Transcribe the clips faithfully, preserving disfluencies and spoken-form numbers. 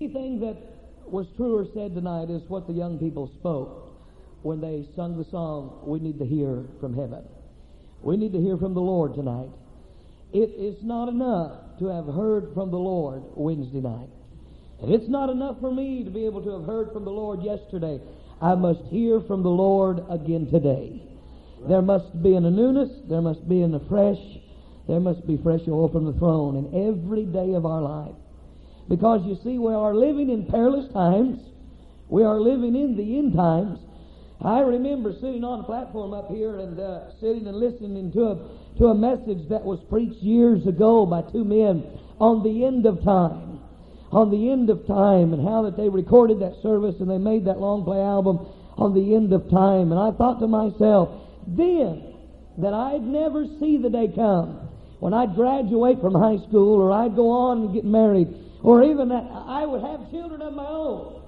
anything that was true or said tonight is what the young people spoke when they sung the song, "We need to hear from heaven." We need to hear from the Lord tonight. It is not enough to have heard from the Lord Wednesday night. And it's not enough for me to be able to have heard from the Lord yesterday. I must hear from the Lord again today. There must be a newness, there must be a fresh, there must be fresh oil from the throne in every day of our life. Because you see, we are living in perilous times. We are living in the end times. I remember sitting on a platform up here and uh, sitting and listening to a, to a message that was preached years ago by two men on the end of time. On the end of time, and how that they recorded that service and they made that long play album on the end of time. And I thought to myself, then, that I'd never see the day come when I'd graduate from high school, or I'd go on and get married, or even that I would have children of my own.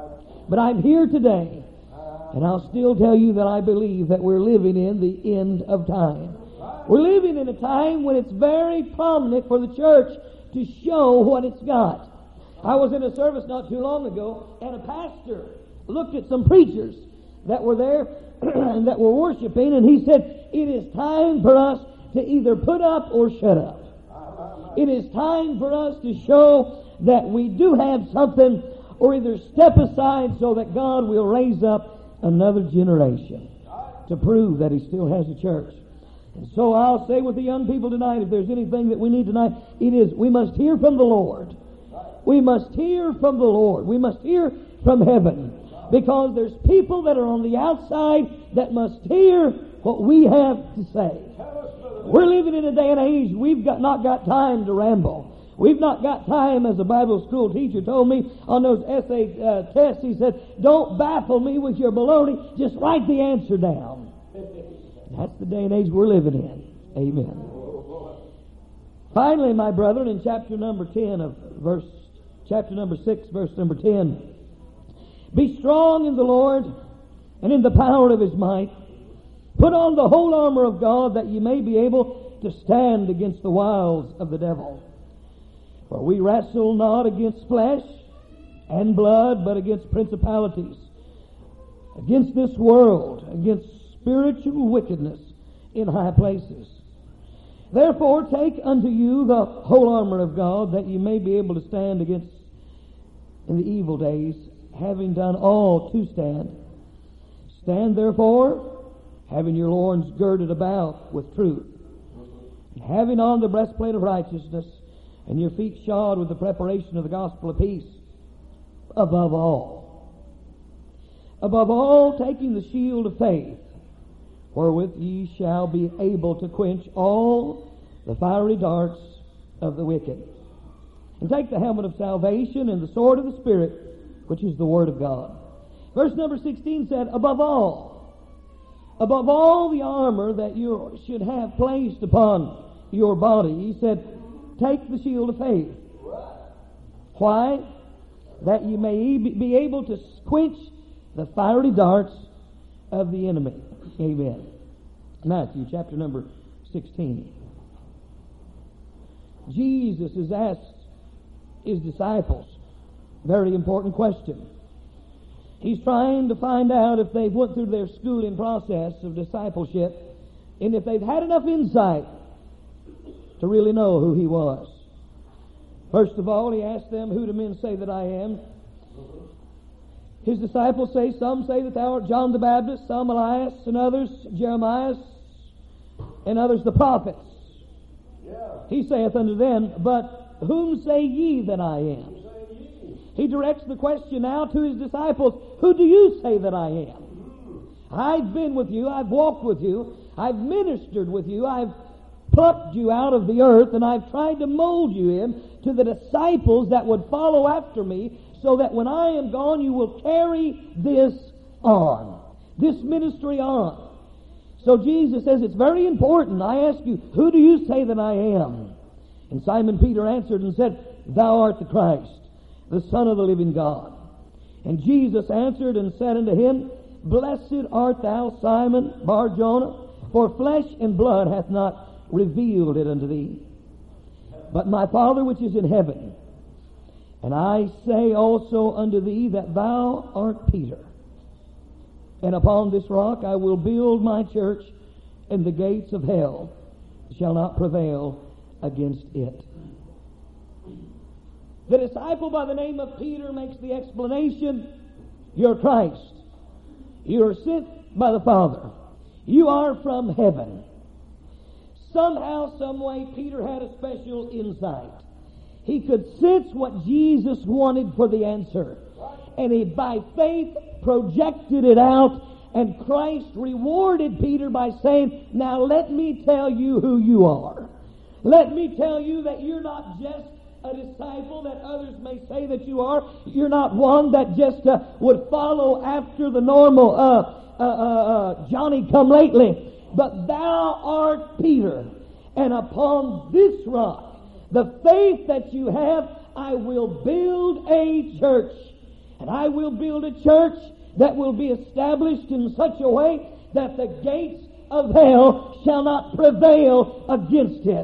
But I'm here today, and I'll still tell you that I believe that we're living in the end of time. We're living in a time when it's very prominent for the church to show what it's got. I was in a service not too long ago, and a pastor looked at some preachers that were there and that were worshiping, and he said, "It is time for us to either put up or shut up. It is time for us to show that we do have something, or either step aside so that God will raise up another generation to prove that He still has a church." And so I'll say with the young people tonight, if there's anything that we need tonight, it is we must hear from the Lord. We must hear from the Lord. We must hear from heaven. Because there's people that are on the outside that must hear what we have to say. We're living in a day and age we've got not got time to ramble. We've not got time, as a Bible school teacher told me on those essay uh, tests. He said, "Don't baffle me with your baloney. Just write the answer down." That's the day and age we're living in. Amen. Finally, my brethren, in chapter number ten of verse, chapter number six, verse number ten, "Be strong in the Lord and in the power of His might. Put on the whole armor of God, that ye may be able to stand against the wiles of the devil. For we wrestle not against flesh and blood, but against principalities, against this world, against spiritual wickedness in high places. Therefore take unto you the whole armor of God, that ye may be able to stand against in the evil days, having done all to stand. Stand therefore, having your loins girded about with truth, and having on the breastplate of righteousness, and your feet shod with the preparation of the gospel of peace. Above all, above all, taking the shield of faith, wherewith ye shall be able to quench all the fiery darts of the wicked. And take the helmet of salvation and the sword of the Spirit, which is the Word of God." Verse number sixteen said, above all, above all the armor that you should have placed upon your body, he said, take the shield of faith. Why? That you may be able to quench the fiery darts of the enemy. Amen. Matthew chapter number sixteen. Jesus has asked His disciples a very important question. He's trying to find out if they've went through their schooling process of discipleship, and if they've had enough insight to really know who He was. First of all, He asked them, "Who do men say that I am?" His disciples say, some say that thou art John the Baptist, some Elias, and others Jeremiah, and others the prophets. Yeah. He saith unto them, "But whom say ye that I am?" He directs the question now to His disciples, "Who do you say that I am?" I've been with you, I've walked with you, I've ministered with you, I've plucked you out of the earth, and I've tried to mold you in to the disciples that would follow after me, so that when I am gone, you will carry this on, this ministry on. So Jesus says, it's very important. I ask you, who do you say that I am? And Simon Peter answered and said, "Thou art the Christ, the Son of the living God." And Jesus answered and said unto him, "Blessed art thou, Simon Bar-Jonah, for flesh and blood hath not revealed it unto thee, but my Father which is in heaven. And I say also unto thee that thou art Peter, and upon this rock I will build my church, and the gates of hell shall not prevail against it. The disciple by the name of Peter makes the explanation, you're Christ. You are sent by the Father. You are from heaven. Somehow, some way, Peter had a special insight. He could sense what Jesus wanted for the answer. And he, by faith, projected it out. And Christ rewarded Peter by saying, now let me tell you who you are. Let me tell you that you're not just a disciple that others may say that you are. You're not one that just uh, would follow after the normal uh, uh, uh, uh, Johnny-come-lately. But thou art Peter, and upon this rock, the faith that you have, I will build a church. And I will build a church that will be established in such a way that the gates of hell shall not prevail against it.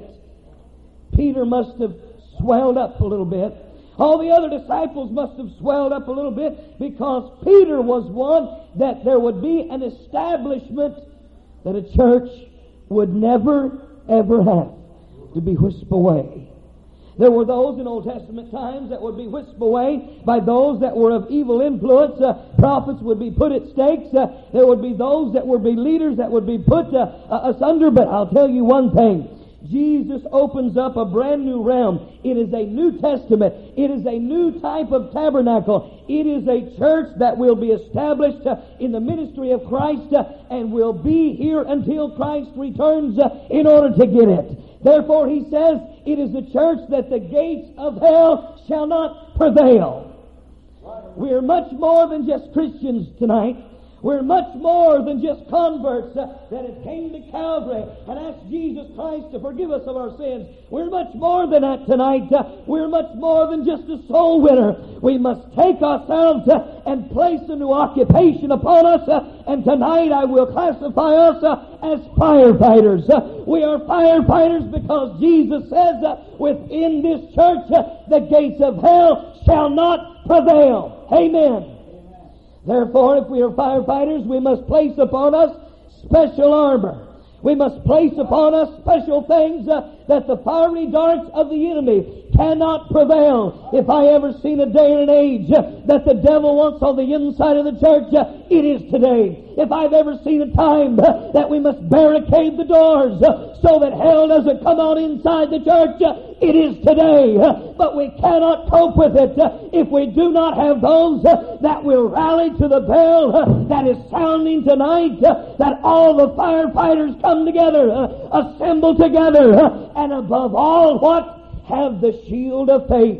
Peter must have swelled up a little bit. All the other disciples must have swelled up a little bit, because Peter was one that there would be an establishment that a church would never, ever have to be whisked away. There were those in Old Testament times that would be whisked away by those that were of evil influence. Uh, prophets would be put at stakes. Uh, there would be those that would be leaders that would be put uh, uh, asunder. But I'll tell you one thing. Jesus opens up a brand new realm. It is a New Testament. It is a new type of tabernacle. It is a church that will be established uh, in the ministry of Christ uh, and will be here until Christ returns uh, in order to get it. Therefore, he says, it is the church that the gates of hell shall not prevail. We are much more than just Christians tonight. We're much more than just converts uh, that have came to Calvary and asked Jesus Christ to forgive us of our sins. We're much more than that tonight. Uh, we're much more than just a soul winner. We must take ourselves uh, and place a new occupation upon us. Uh, and tonight I will classify us uh, as firefighters. Uh, we are firefighters because Jesus says uh, within this church uh, the gates of hell shall not prevail. Amen. Therefore, if we are firefighters, we must place upon us special armor. We must place upon us special things uh, that the fiery darts of the enemy cannot prevail. If I ever seen a day and an age uh, that the devil wants on the inside of the church, uh, it is today. If I've ever seen a time uh, that we must barricade the doors uh, so that hell doesn't come on inside the church, uh, it is today. Uh, but we cannot cope with it uh, if we do not have those uh, that will rally to the bell uh, that is sounding tonight, uh, that all the firefighters come together, uh, assemble together, uh, and above all, what? Have the shield of faith.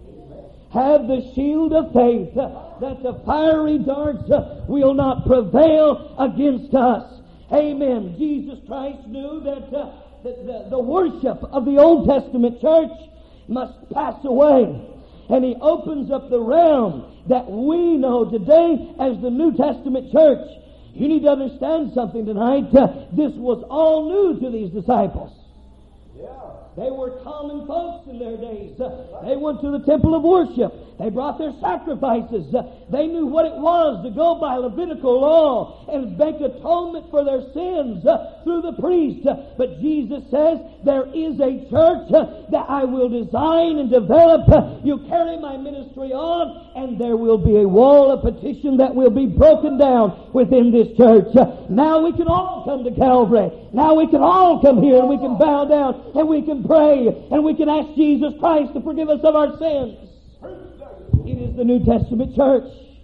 Have the shield of faith, uh, that the fiery darts uh, will not prevail against us. Amen. Jesus Christ knew that uh, the, the, the worship of the Old Testament church must pass away. And he opens up the realm that we know today as the New Testament church. You need to understand something tonight. Uh, this was all new to these disciples. Yeah. They were common folks in their days. Uh, they went to the temple of worship. They brought their sacrifices. Uh, they knew what it was to go by Levitical law and make atonement for their sins uh, through the priest. Uh, but Jesus says, there is a church uh, that I will design and develop. Uh, you carry my ministry on, and there will be a wall of petition that will be broken down within this church. Uh, now we can all come to Calvary. Now we can all come here and we can bow down and we can pray and we can ask Jesus Christ to forgive us of our sins. It is the New Testament church.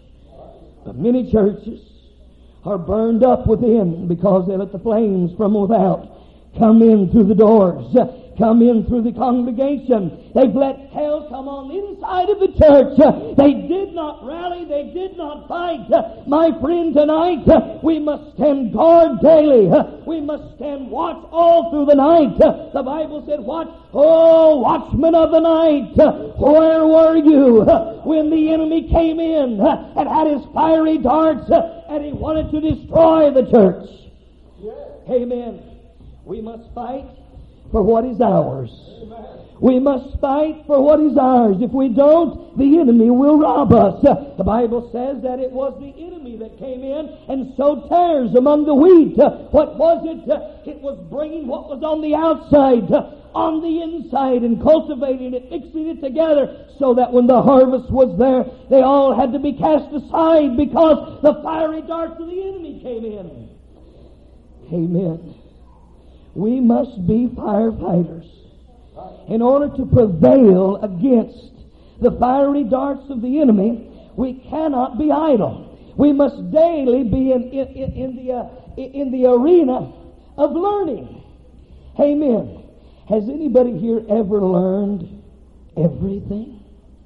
But many churches are burned up within because they let the flames from without come in through the doors, come in through the congregation. They've let hell come on the inside of the church. They did not rally. They did not fight. My friend, tonight we must stand guard daily. We must stand watch all through the night. The Bible said, watch, oh, watchmen of the night, where were you when the enemy came in and had his fiery darts and he wanted to destroy the church? Amen. We must fight for what is ours. We must fight for what is ours. If we don't, the enemy will rob us. The Bible says that it was the enemy that came in and sowed tares among the wheat. What was it? It was bringing what was on the outside on the inside and cultivating it, mixing it together, so that when the harvest was there, they all had to be cast aside because the fiery darts of the enemy came in. Amen. We must be firefighters. In order to prevail against the fiery darts of the enemy, we cannot be idle. We must daily be in, in, in, in, the, uh, in the arena of learning. Amen. Has anybody here ever learned everything?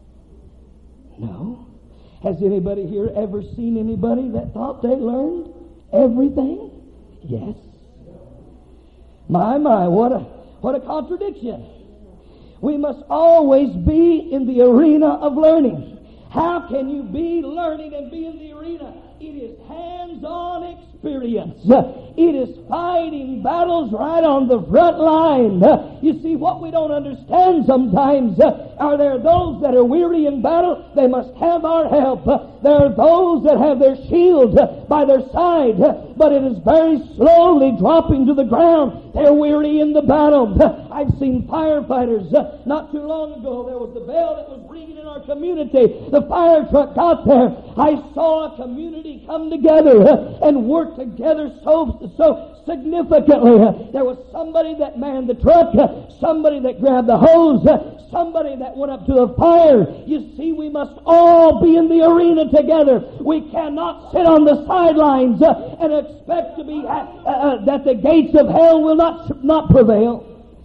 No. Has anybody here ever seen anybody that thought they learned everything? Yes. My, my, what a, what a contradiction. We must always be in the arena of learning. How can you be learning and be in the arena? It is hands-on experience. It is fighting battles right on the front line. You see, what we don't understand sometimes, are there those that are weary in battle? They must have our help. There are those that have their shield by their side, but it is very slowly dropping to the ground. They're weary in the battle. I've seen firefighters. Not too long ago, there was the bell that was ringing in our community. The fire truck got there. I saw a community come together and work together so, so significantly. There was somebody that manned the truck, somebody that grabbed the hose, somebody that went up to the fire. You see, we must all be in the arena together. We cannot sit on the sidelines and expect to be uh, uh, that the gates of hell will not not prevail.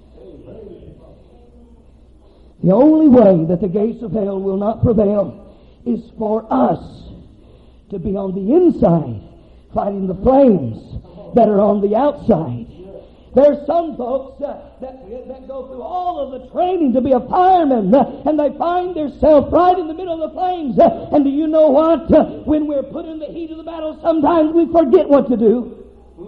The only way that the gates of hell will not prevail is for us to be on the inside, fighting the flames that are on the outside. There's some folks uh, that, that go through all of the training to be a fireman, uh, and they find themselves right in the middle of the flames. Uh, and do you know what? Uh, when we're put in the heat of the battle, sometimes we forget what to do.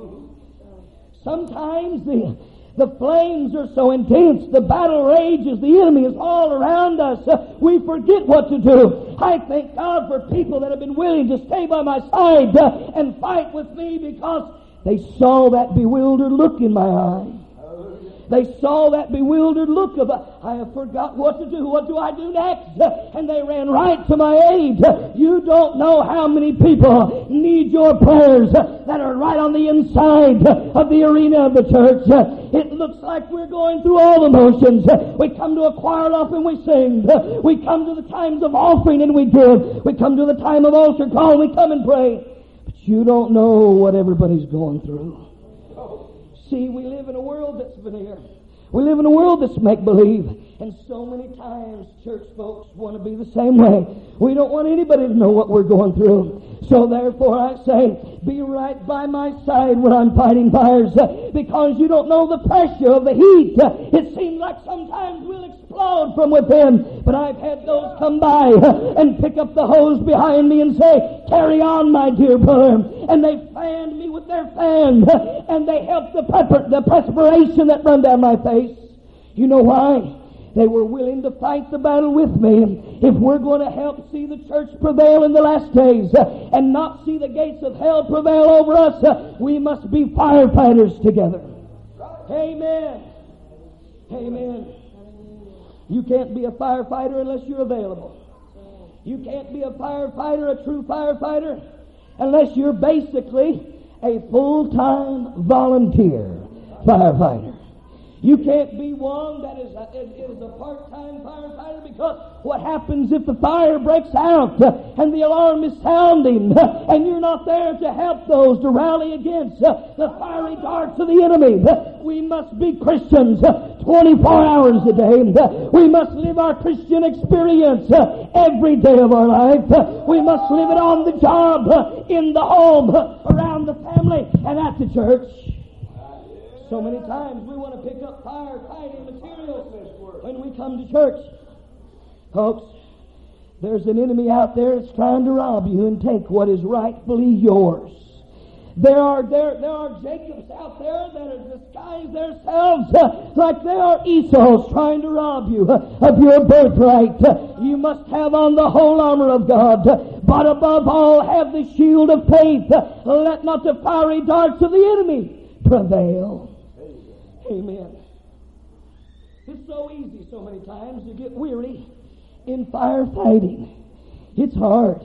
Sometimes the The flames are so intense, the battle rages, the enemy is all around us. Uh, we forget what to do. I thank God for people that have been willing to stay by my side uh, and fight with me because they saw that bewildered look in my eye. They saw that bewildered look of, I have forgot what to do. What do I do next? And they ran right to my aid. You don't know how many people need your prayers that are right on the inside of the arena of the church. It looks like we're going through all the motions. We come to a choir off and we sing. We come to the times of offering and we give. We come to the time of altar call and we come and pray. But you don't know what everybody's going through. See, we live in a world that's veneer. We live in a world that's make-believe. And so many times church folks want to be the same way. We don't want anybody to know what we're going through. So therefore I say, be right by my side when I'm fighting fires, because you don't know the pressure of the heat. It seems like sometimes we'll explode from within, but I've had those come by and pick up the hose behind me and say, carry on, my dear brother. And they fanned me with their fan, and they helped the, pepper, the perspiration that run down my face. You know why? They were willing to fight the battle with me. If we're going to help see the church prevail in the last days uh, and not see the gates of hell prevail over us, uh, we must be firefighters together. Amen. Amen. You can't be a firefighter unless you're available. You can't be a firefighter, a true firefighter, unless you're basically a full-time volunteer firefighter. You can't be one that is a, is a part-time firefighter, because what happens if the fire breaks out and the alarm is sounding and you're not there to help those to rally against the fiery darts of the enemy? We must be Christians twenty-four hours a day. We must live our Christian experience every day of our life. We must live it on the job, in the home, around the family, and at the church. So many times we want to pick up firefighting materials when we come to church. Folks, there's an enemy out there that's trying to rob you and take what is rightfully yours. There are there there are Jacobs out there that are disguised themselves uh, like they are Esau's trying to rob you uh, of your birthright. Uh, you must have on the whole armor of God, uh, but above all have the shield of faith. Uh, let not the fiery darts of the enemy prevail. Amen. It's so easy so many times to get weary in firefighting. It's hard.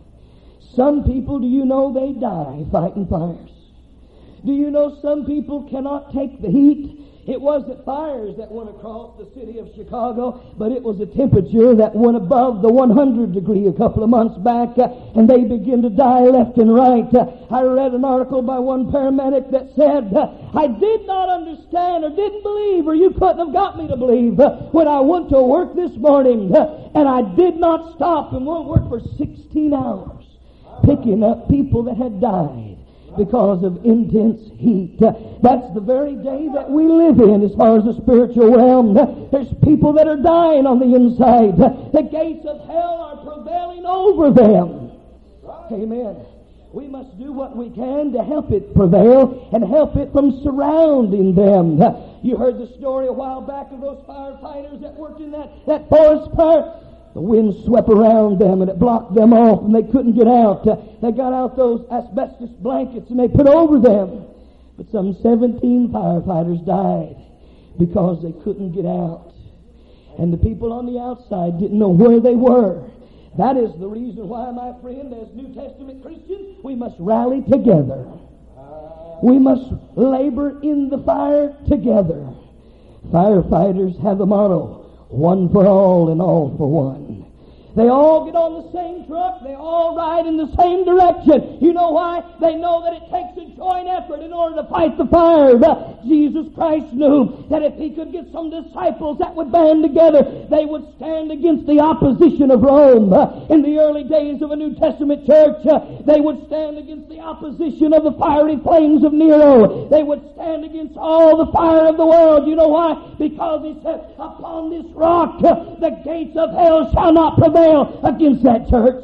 Some people, do you know, they die fighting fires? Do you know some people cannot take the heat? It wasn't fires that went across the city of Chicago, but it was a temperature that went above the one hundred degree a couple of months back, uh, and they began to die left and right. Uh, I read an article by one paramedic that said, uh, I did not understand or didn't believe, or you couldn't have got me to believe, uh, when I went to work this morning, uh, and I did not stop and went to work for sixteen hours, picking up people that had died because of intense heat. Uh, that's the very day that we live in as far as the spiritual realm. Uh, there's people that are dying on the inside. Uh, the gates of hell are prevailing over them. Amen. We must do what we can to help it prevail and help it from surrounding them. Uh, you heard the story a while back of those firefighters that worked in that, that forest fire. The wind swept around them and it blocked them off and they couldn't get out. Uh, they got out those asbestos blankets and they put over them. But some seventeen firefighters died because they couldn't get out. And the people on the outside didn't know where they were. That is the reason why, my friend, as New Testament Christians, we must rally together. We must labor in the fire together. Firefighters have the motto, one for all and all for one. They all get on the same truck. They all ride in the same direction. You know why? They know that it takes a joint effort in order to fight the fire. Uh, Jesus Christ knew that if he could get some disciples that would band together, they would stand against the opposition of Rome. Uh, in the early days of a New Testament church, uh, they would stand against the opposition of the fiery flames of Nero. They would stand against all the fire of the world. You know why? Because he said, upon this rock, uh, the gates of hell shall not prevail against that church.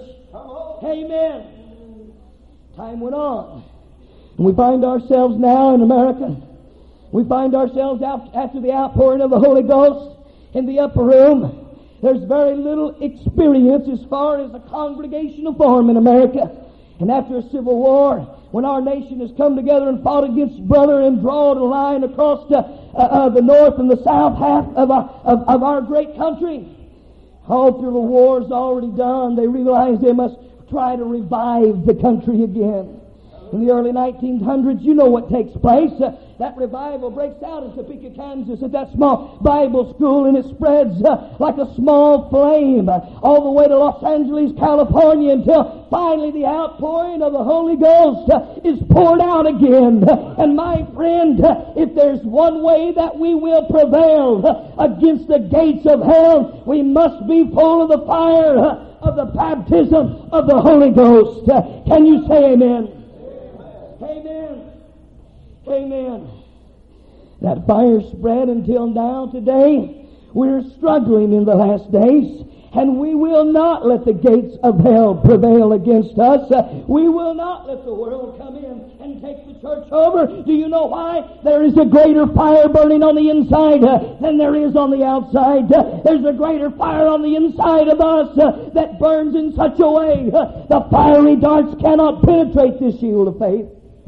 Amen. Time went on. And we find ourselves now in America. We find ourselves out, after the outpouring of the Holy Ghost in the upper room. There's very little experience as far as a congregational form in America. And after a civil war, when our nation has come together and fought against brother and drawn a line across the, uh, uh, the north and the south half of our, of, of our great country, after the war's already done, they realized they must try to revive the country again. In the early nineteen hundreds, you know what takes place. Uh, that revival breaks out in Topeka, Kansas, at that small Bible school, and it spreads uh, like a small flame uh, all the way to Los Angeles, California, until finally the outpouring of the Holy Ghost uh, is poured out again. And my friend, uh, if there's one way that we will prevail uh, against the gates of hell, we must be full of the fire uh, of the baptism of the Holy Ghost. Uh, can you say amen? Amen. Amen. That fire spread until now today. We're struggling in the last days, and we will not let the gates of hell prevail against us. Uh, we will not let the world come in and take the church over. Do you know why? There is a greater fire burning on the inside uh, than there is on the outside. Uh, there's a greater fire on the inside of us uh, that burns in such a way uh, the fiery darts cannot penetrate this shield of faith.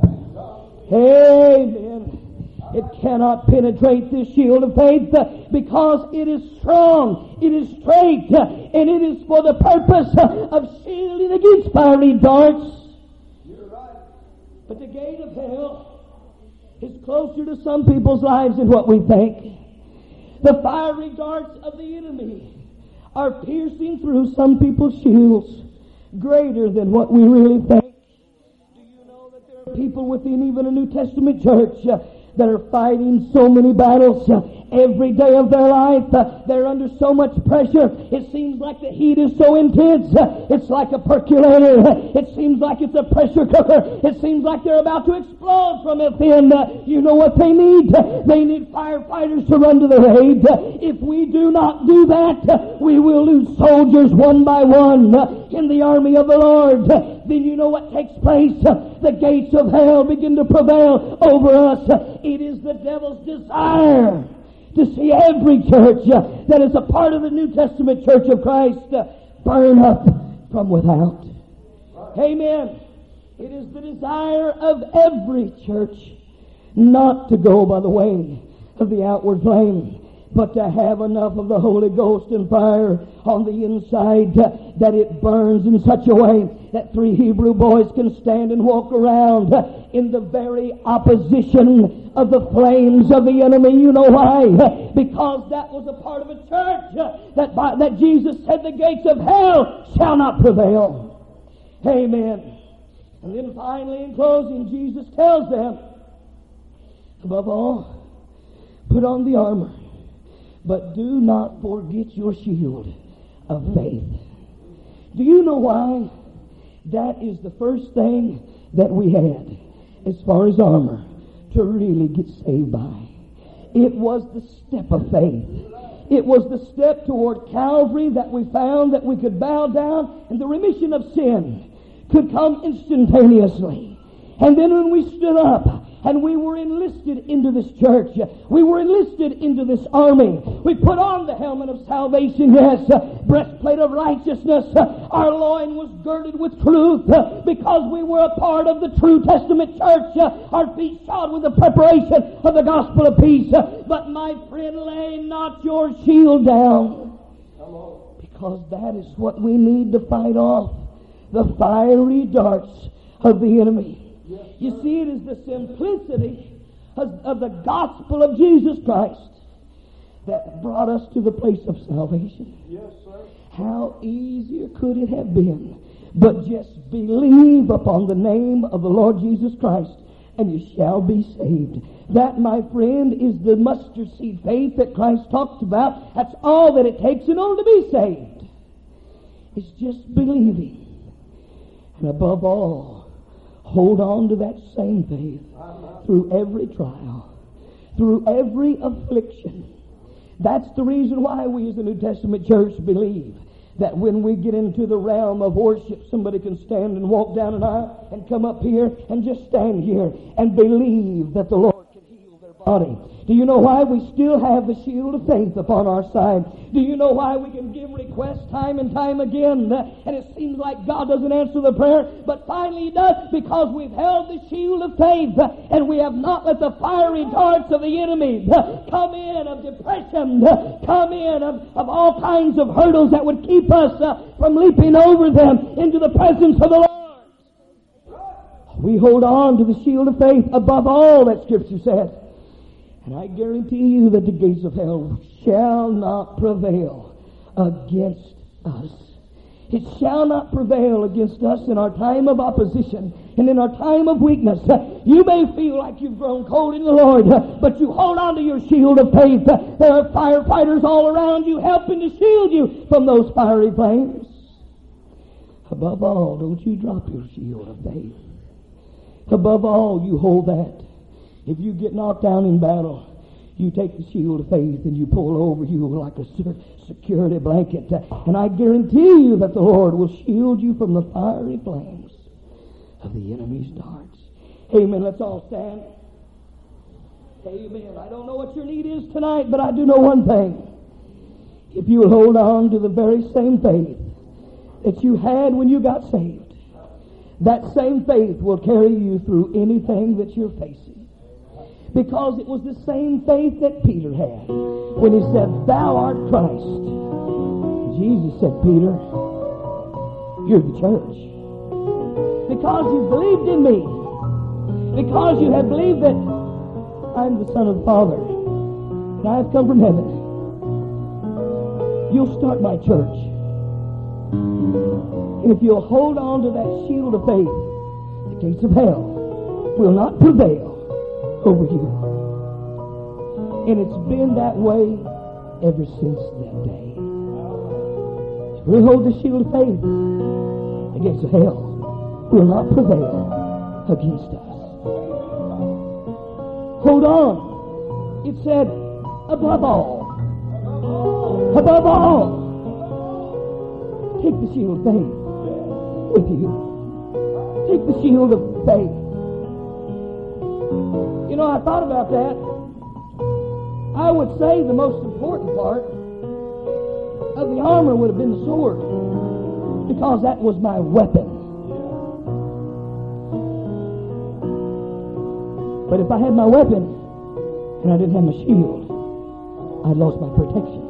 Amen. It cannot penetrate this shield of faith uh, because it is strong, it is straight, uh, and it is for the purpose uh, of shielding against fiery darts. You're right. But the gate of hell is closer to some people's lives than what we think. The fiery darts of the enemy are piercing through some people's shields greater than what we really think. People within even a New Testament church uh, that are fighting so many battles uh, every day of their life. Uh, they're under so much pressure. It seems like the heat is so intense. Uh, it's like a percolator. Uh, it seems like it's a pressure cooker. It seems like they're about to explode from within. Uh, you know what they need? Uh, they need firefighters to run to their aid. Uh, if we do not do that, uh, we will lose soldiers one by one. Uh, in the army of the Lord, then you know what takes place. The gates of hell begin to prevail over us. It is the devil's desire to see every church that is a part of the New Testament church of Christ burn up from without. Amen. It is the desire of every church not to go by the way of the outward flame, but to have enough of the Holy Ghost and fire on the inside that it burns in such a way that three Hebrew boys can stand and walk around in the very opposition of the flames of the enemy. You know why? Because that was a part of a church that, by, that Jesus said the gates of hell shall not prevail. Amen. And then finally in closing, Jesus tells them, above all, put on the armor, but do not forget your shield of faith. Do you know why? That is the first thing that we had as far as armor to really get saved by. It was the step of faith. It was the step toward Calvary that we found that we could bow down and the remission of sin could come instantaneously. And then when we stood up and we were enlisted into this church, we were enlisted into this army, we put on the helmet of salvation, yes, breastplate of righteousness, our loin was girded with truth because we were a part of the true Testament church, our feet shod with the preparation of the gospel of peace. But my friend, lay not your shield down, because that is what we need to fight off the fiery darts of the enemy. You see, it is the simplicity of, of the gospel of Jesus Christ that brought us to the place of salvation. Yes, sir. How easier could it have been but just believe upon the name of the Lord Jesus Christ and you shall be saved. That, my friend, is the mustard seed faith that Christ talked about. That's all that it takes in order to be saved. It's just believing. And above all, hold on to that same faith through every trial, through every affliction. That's the reason why we as the New Testament church believe that when we get into the realm of worship, somebody can stand and walk down an aisle and come up here and just stand here and believe that the Lord can heal their body. Do you know why we still have the shield of faith upon our side? Do you know why we can give requests time and time again, and it seems like God doesn't answer the prayer, but finally He does, because we've held the shield of faith, and we have not let the fiery darts of the enemy come in of depression, come in of, of all kinds of hurdles that would keep us uh, from leaping over them into the presence of the Lord. We hold on to the shield of faith above all, that Scripture said. And I guarantee you that the gates of hell shall not prevail against us. It shall not prevail against us in our time of opposition and in our time of weakness. You may feel like you've grown cold in the Lord, but you hold on to your shield of faith. There are firefighters all around you helping to shield you from those fiery flames. Above all, don't you drop your shield of faith. Above all, you hold that. If you get knocked down in battle, you take the shield of faith and you pull over you like a security blanket. And I guarantee you that the Lord will shield you from the fiery flames of the enemy's darts. Amen. Let's all stand. Amen. I don't know what your need is tonight, but I do know one thing. If you will hold on to the very same faith that you had when you got saved, that same faith will carry you through anything that you're facing. Because it was the same faith that Peter had when he said, "Thou art Christ." Jesus said, "Peter, you're the church. Because you believed in me, because you have believed that I'm the Son of the Father, and I have come from heaven, you'll start my church. And if you'll hold on to that shield of faith, the gates of hell will not prevail over you." And it's been that way ever since that day. If we hold the shield of faith, the gates of hell will not prevail against us. Hold on. It said, above all. Above all. Take the shield of faith. with you. Take the shield of faith. You know, I thought about that. I would say the most important part of the armor would have been the sword, because that was my weapon. But if I had my weapon and I didn't have my shield, I'd lost my protection.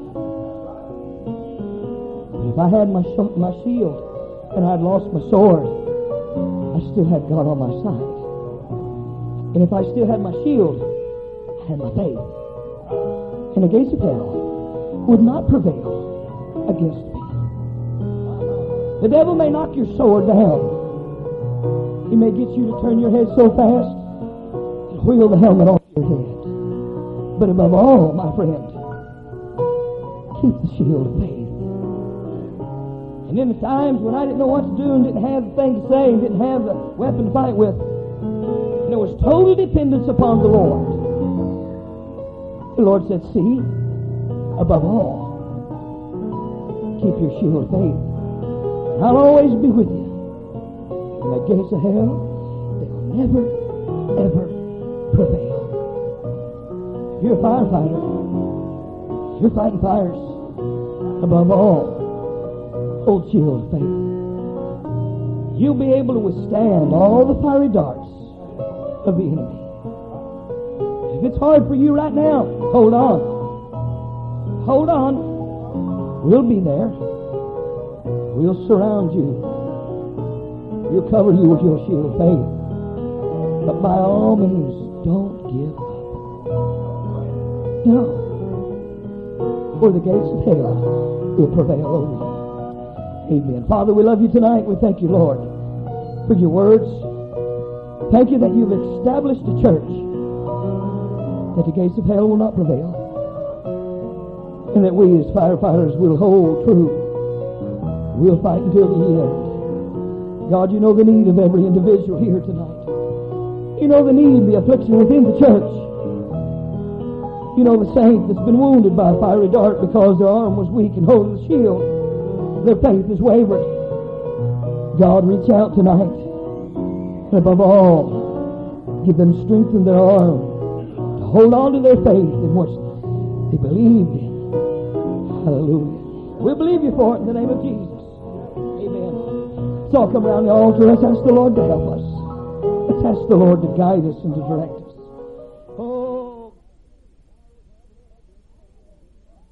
But if I had my sh- my shield and I'd lost my sword, I still had God on my side. And if I still had my shield, I had my faith. And the gates of hell would not prevail against me. The devil may knock your sword down. He may get you to turn your head so fast and wheel the helmet off your head. But above all, my friend, keep the shield of faith. And in the times when I didn't know what to do and didn't have the thing to say and didn't have the weapon to fight with, and there was total dependence upon the Lord, the Lord said, see, above all, keep your shield of faith. And I'll always be with you. In the gates of hell, they'll never, ever prevail. If you're a firefighter, if you're fighting fires, above all, hold shield of faith. You'll be able to withstand all the fiery darts of the enemy. If it's hard for you right now, hold on. Hold on. We'll be there. We'll surround you. We'll cover you with your shield of faith. But by all means, don't give up. No. For the gates of hell will prevail over you. Amen. Father, we love you tonight. We thank you, Lord, for your words. Thank you that you've established a church that the gates of hell will not prevail, and that we as firefighters will hold true. We'll fight until the end. God, you know the need of every individual here tonight. You know the need, the affliction within the church. You know the saint that's been wounded by a fiery dart because their arm was weak and holding the shield. Their faith is wavered. God, reach out tonight. And above all, give them strength in their arm to hold on to their faith in what they believed in. Hallelujah. We believe you for it in the name of Jesus. Amen. Let's all come around the altar. Let's ask the Lord to help us. Let's ask the Lord to guide us and to direct us.